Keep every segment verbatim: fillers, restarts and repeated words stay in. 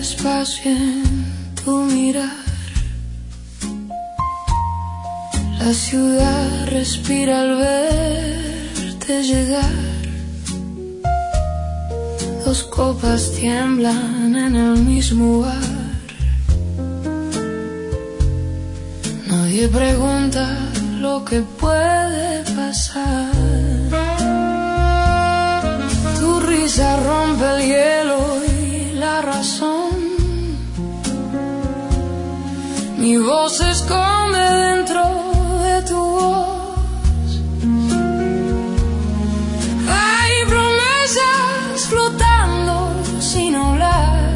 espacio en tu mirar. La ciudad respira al verte llegar. Dos copas tiemblan en el mismo bar. Nadie pregunta lo que puede pasar. Tu risa rompe el hielo y la razón. Mi voz se esconde dentro de tu voz. Hay promesas flotando sin hablar.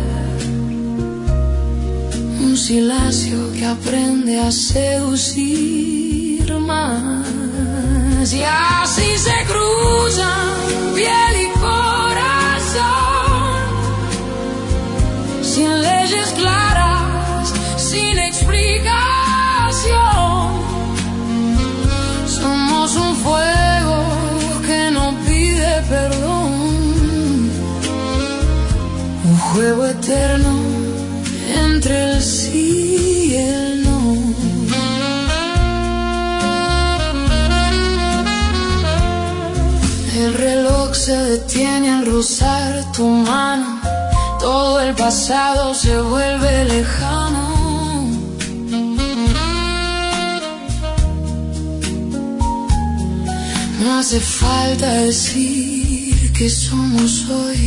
Un silencio que aprende a seducir más. Y así se cruzan piel y corazón, sin leyes claras, sin explicación. Somos un fuego que no pide perdón, un juego eterno entre el sí y el no. El reloj se detiene al rozar tu mano. Todo el pasado se vuelve lejano. No hace falta decir que somos hoy.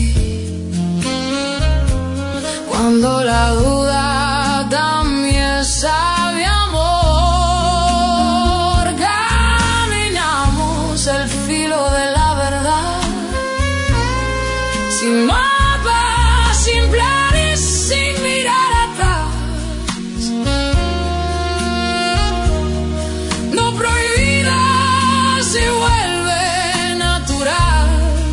Cuando la duda también sabe amor, caminamos el filo de la verdad, sin mapas, sin planes, sin mirar atrás. Lo prohibido se vuelve natural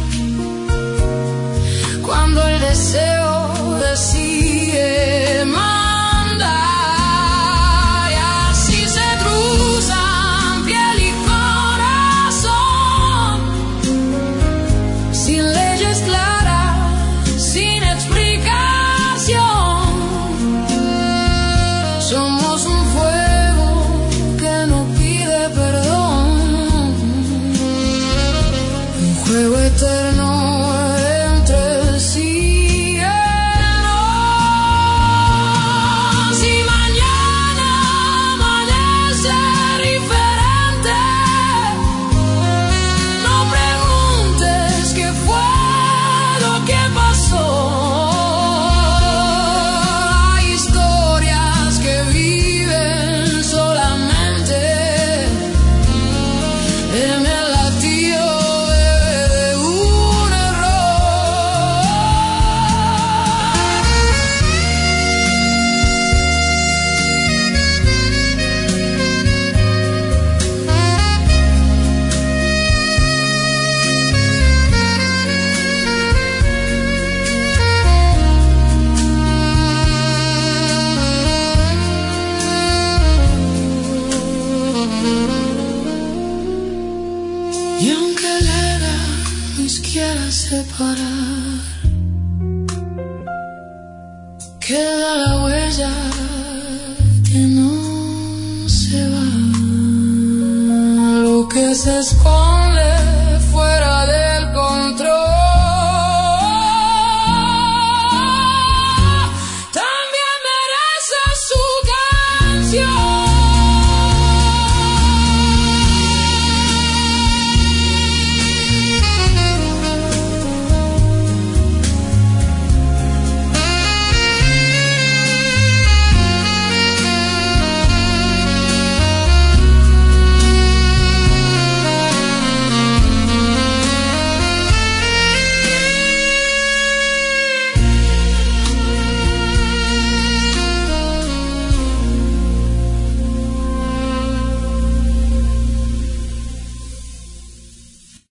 cuando el deseo decide mandar. Y así se cruzan piel y corazón, sin leyes claras, sin explicación. Somos un fuego que no pide perdón, un juego eterno entre el sí. Y aunque la era nos quiera separar, queda la huella que no se va. Lo que se esconde